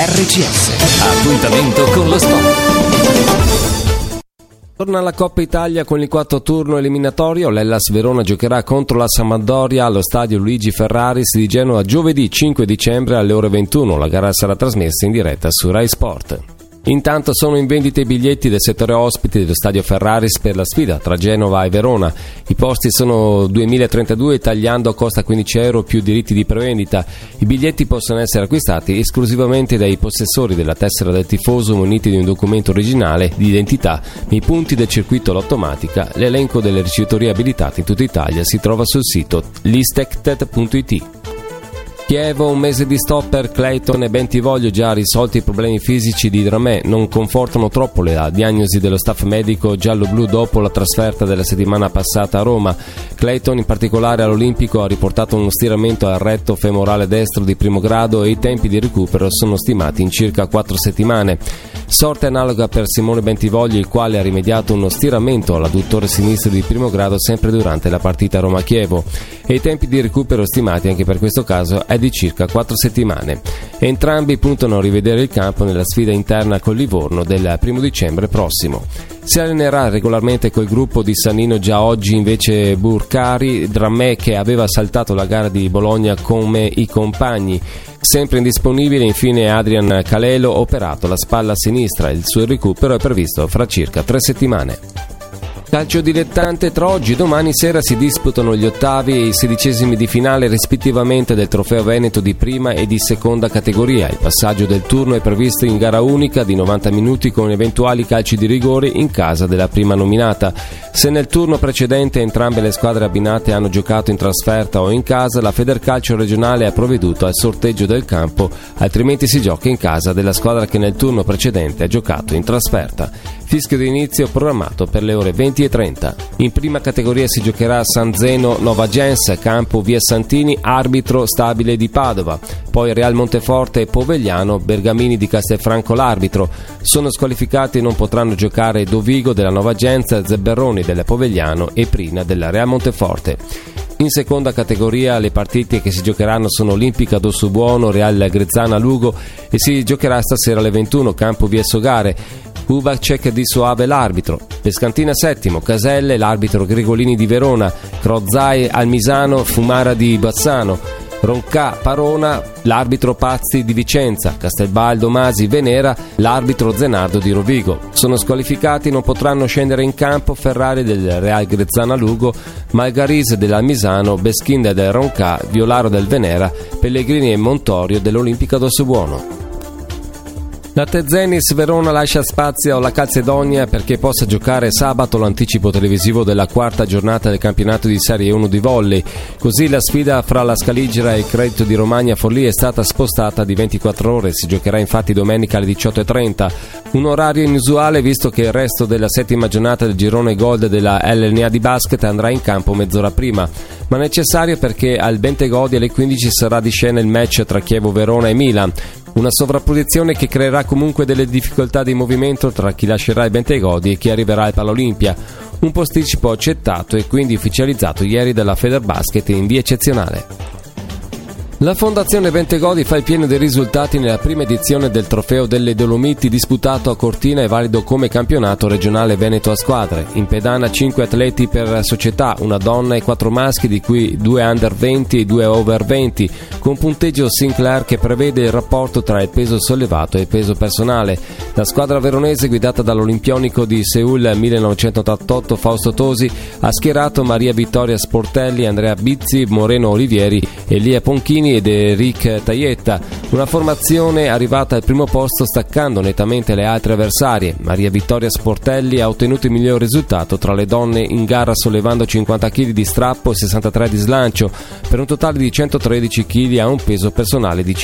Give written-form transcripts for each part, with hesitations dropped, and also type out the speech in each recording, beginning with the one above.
RCS. Appuntamento con lo sport. Torna alla Coppa Italia con il quarto turno eliminatorio. L'Hellas Verona giocherà contro la Sampdoria allo stadio Luigi Ferraris di Genova giovedì 5 dicembre alle ore 21. La gara sarà trasmessa in diretta su Rai Sport. Intanto sono in vendita i biglietti del settore ospiti dello stadio Ferraris per la sfida tra Genova e Verona. I posti sono 2032, tagliando costa €15 più diritti di prevendita. I biglietti possono essere acquistati esclusivamente dai possessori della tessera del tifoso muniti di un documento originale di identità nei punti del circuito Lottomatica. L'elenco delle ricevitorie abilitate in tutta Italia si trova sul sito listected.it. Chievo, un mese di stop per Clayton e Bentivoglio, già risolti i problemi fisici di Dramé. Non confortano troppo la diagnosi dello staff medico giallo-blu dopo la trasferta della settimana passata a Roma. Clayton, in particolare all'Olimpico, ha riportato uno stiramento al retto femorale destro di primo grado e i tempi di recupero sono stimati in circa 4 settimane. Sorte analoga per Simone Bentivoglio, il quale ha rimediato uno stiramento all'adduttore sinistro di primo grado sempre durante la partita Roma-Chievo, e i tempi di recupero stimati anche per questo caso è di circa 4 settimane. Entrambi puntano a rivedere il campo nella sfida interna col Livorno del 1 dicembre prossimo. Si allenerà regolarmente col gruppo di Sannino già oggi invece Burcari, Dramé che aveva saltato la gara di Bologna come i compagni. Sempre indisponibile infine Adrian Calelo, operato la spalla sinistra. Il suo recupero è previsto fra circa 3 settimane. Calcio dilettante, tra oggi e domani sera si disputano gli ottavi e i 16esimi di finale rispettivamente del Trofeo Veneto di prima e di seconda categoria. Il passaggio del turno è previsto in gara unica di 90 minuti con eventuali calci di rigore in casa della prima nominata. Se nel turno precedente entrambe le squadre abbinate hanno giocato in trasferta o in casa, la Federcalcio regionale ha provveduto al sorteggio del campo, altrimenti si gioca in casa della squadra che nel turno precedente ha giocato in trasferta. Fischio di inizio programmato per le ore 20:30. In prima categoria si giocherà San Zeno Nova Gens, campo via Santini, arbitro Stabile di Padova. Poi Real Monteforte e Povegliano, Bergamini di Castelfranco l'arbitro. Sono squalificati e non potranno giocare Dovigo della Nova Gens, Zebberoni della Povegliano e Prina della Real Monteforte. In seconda categoria le partite che si giocheranno sono Olimpica Dossubuono, Real Grezzana Lugo, e si giocherà stasera alle 21, campo via Sogare. Kubacek di Soave l'arbitro, Pescantina settimo, Caselle l'arbitro Grigolini di Verona, Crozai Almisano, Fumara di Bazzano, Ronca Parona l'arbitro Pazzi di Vicenza, Castelbaldo Masi Venera l'arbitro Zenardo di Rovigo. Sono squalificati, non potranno scendere in campo Ferrari del Real Grezzana Lugo, Malgarise dell'Almisano, Beschinda del Ronca, Violaro del Venera, Pellegrini e Montorio dell'Olimpica Dossubuono. La Tezenis Verona lascia spazio alla Calzedonia perché possa giocare sabato l'anticipo televisivo della quarta giornata del campionato di Serie 1 di volley. Così la sfida fra la Scaligera e il Credito di Romagna Forlì è stata spostata di 24 ore. Si giocherà infatti domenica alle 18:30. Un orario inusuale visto che il resto della settima giornata del girone Gold della LNA di basket andrà in campo mezz'ora prima, ma necessario perché al Bentegodi alle 15 sarà di scena il match tra Chievo Verona e Milan. Una sovrapposizione che creerà comunque delle difficoltà di movimento tra chi lascerà il Bentegodi e chi arriverà al Palolimpia. Un posticipo accettato e quindi ufficializzato ieri dalla Federbasket in via eccezionale. La Fondazione Bentegodi fa il pieno dei risultati nella prima edizione del Trofeo delle Dolomiti disputato a Cortina e valido come campionato regionale veneto a squadre. In pedana 5 atleti per società, una donna e 4 maschi, di cui 2 under 20 e 2 over 20, con punteggio Sinclair che prevede il rapporto tra il peso sollevato e il peso personale. La squadra veronese, guidata dall'olimpionico di Seul 1988 Fausto Tosi, ha schierato Maria Vittoria Sportelli, Andrea Bizzi, Moreno Olivieri, Elia Ponchini ed Eric Taietta, una formazione arrivata al primo posto staccando nettamente le altre avversarie. Maria Vittoria Sportelli ha ottenuto il miglior risultato tra le donne in gara sollevando 50 kg di strappo e 63 di slancio per un totale di 113 kg a un peso personale di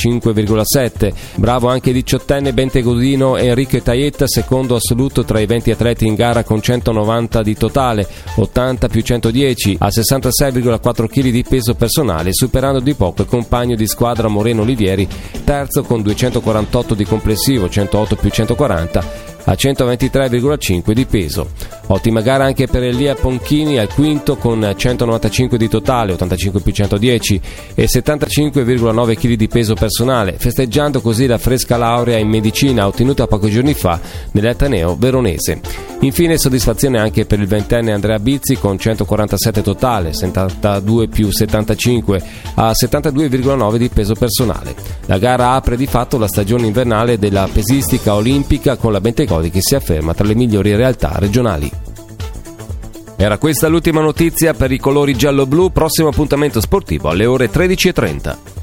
55,7. Bravo anche il 18enne bentegodino Enrico Taietta, secondo assoluto tra i 20 atleti in gara con 190 di totale, 80 più 110 a 66,4 kg di peso personale, superando di poco il compagno di squadra Moreno Olivieri, terzo con 248 di complessivo, 108 più 140, a 123,5 di peso. Ottima gara anche per Elia Ponchini al quinto con 195 di totale, 85 più 110 e 75,9 kg di peso personale, festeggiando così la fresca laurea in medicina ottenuta pochi giorni fa nell'Ateneo veronese. Infine soddisfazione anche per il ventenne Andrea Bizzi con 147 totale, 72 più 75 a 72,9 di peso personale. La gara apre di fatto la stagione invernale della pesistica olimpica con la Bentegodi che si afferma tra le migliori realtà regionali. Era questa l'ultima notizia per i colori giallo-blu, prossimo appuntamento sportivo alle ore 13:30.